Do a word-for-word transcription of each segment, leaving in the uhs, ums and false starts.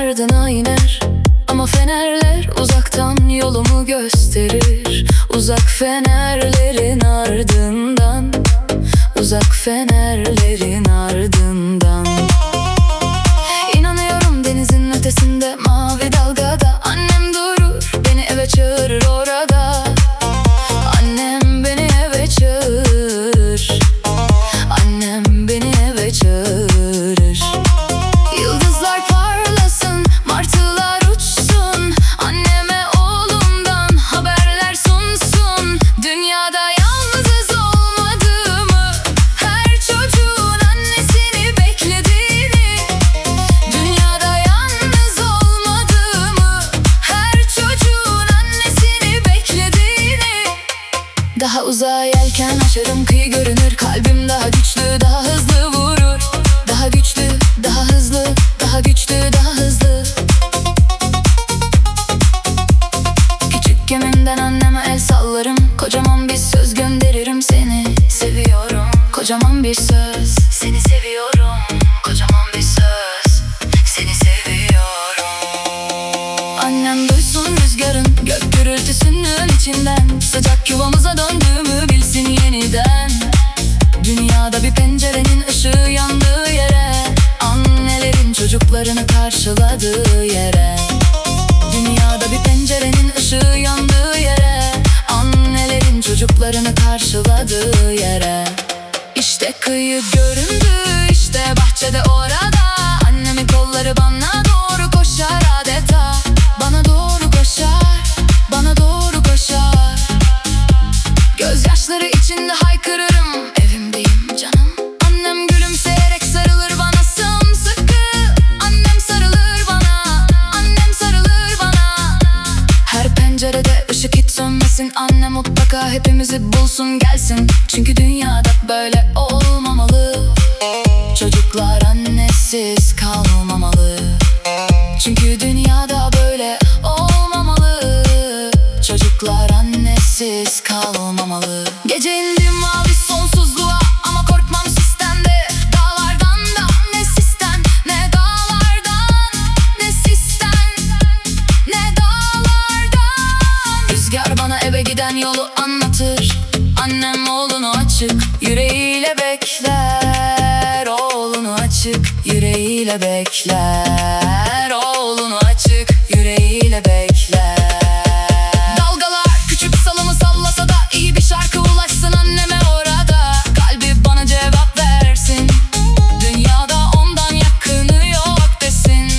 ardına iner. Ama fenerler uzaktan yolumu gösterir. Uzak fenerlerin ardından, uzak fenerlerin ardından. İnanıyorum denizin ötesinde mavi dalgada annem durur, beni eve çağırır orada. Annem beni eve çağırır, annem beni eve çağırır. Yıldızlar parlasın, martılar uçsun, anneme oğlumdan haberler sunsun. Dünyada yalnızız olmadığımı, her çocuğun annesini beklediğini. Dünyada yalnız olmadığımı, her çocuğun annesini beklediğini. Daha uzağa yelken açarım, kıyı görünür, kalbim daha güçlü, daha hızlı vurur. Daha güçlü, daha hızlı, daha güçlü, daha hızlı. Küçük gemimden anneme el sallarım, kocaman bir söz gönderirim, seni seviyorum. Kocaman bir söz, seni seviyorum. Kocaman bir söz, seni seviyorum. Annem duysun rüzgarın gök gürültüsünün içinden, sıcak yuvamıza döndüğümü bilsin yeniden. Dünyada bir pencerenin ışığı yandığı yere, annelerin çocuklarını karşıladığı yere. Dünyada bir pencerenin ışığı yandığı yere, annelerin çocuklarını karşıladığı yere. İşte kıyı göründü, işte bahçede orada. Annemin kolları bana doğru koşar adeta. Bana doğru koşar, bana doğru koşar. Gözyaşları içinde haykırırım, evimdeyim canım. Annem gülümseyerek sarılır bana sımsıkı. Annem sarılır bana, annem sarılır bana. Her pencerede ışık hiç sönmesin, annem mutlaka hepimizi bulsun gelsin. Çünkü dünyada böyle olmamalı, çocuklar annesiz kalmamalı. Çünkü dünyada böyle olmamalı, çocuklar annesiz kalmamalı. Gece indim mavi sonsuzluğa ama korkmam sistemde. Dağlardan da ne sistem, ne dağlardan, ne sistem, ne dağlardan. Rüzgar bana eve giden yolu anlatır. Annem oğlunu açık yüreğiyle bekler. Oğlunu açık yüreğiyle bekler. Oğlunu açık yüreğiyle bekler. Dalgalar küçük salımı sallasa da iyi bir şarkı ulaşsın anneme orada. Kalbi bana cevap versin, dünyada ondan yakını yok desin.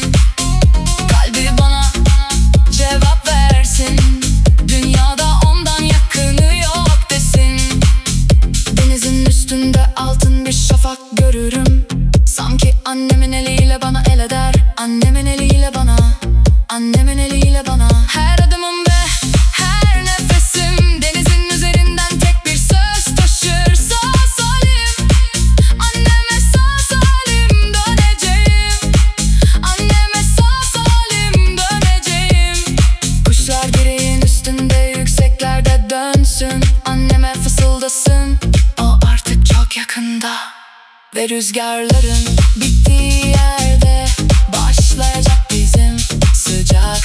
Kalbi bana cevap versin, dünyada ondan yakını yok desin. Denizin üstünde altın bir şafak görürüm. Sanki annemin eliyle bana el eder. Annemin eliyle bana, annemin eliyle bana. Her adımım ve her nefesim denizin üzerinden tek bir söz taşır. Sağ salim, anneme sağ salim döneceğim. Anneme sağ salim döneceğim. Kuşlar direğin üstünde yükseklerde dönsün, anneme fısıldasın, o artık çok yakında. Ve rüzgarların bittiği yerde başlayacak bizim sıcak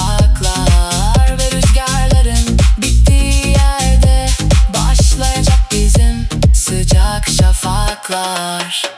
şafaklar. Ve rüzgarların bittiği yerde başlayacak bizim sıcak şafaklar.